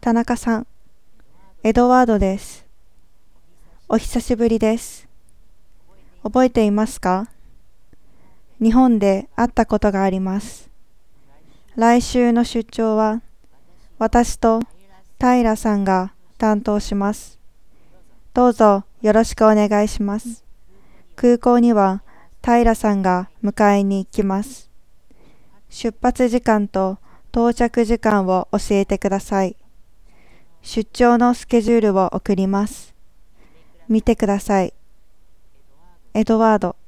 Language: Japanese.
田中さん、エドワードです。お久しぶりです。覚えていますか？日本で会ったことがあります。来週の出張は、私と平さんが担当します。どうぞよろしくお願いします。空港には平さんが迎えに行きます。出発時間と到着時間を教えてください。出張のスケジュールを送ります。見てください。エドワード。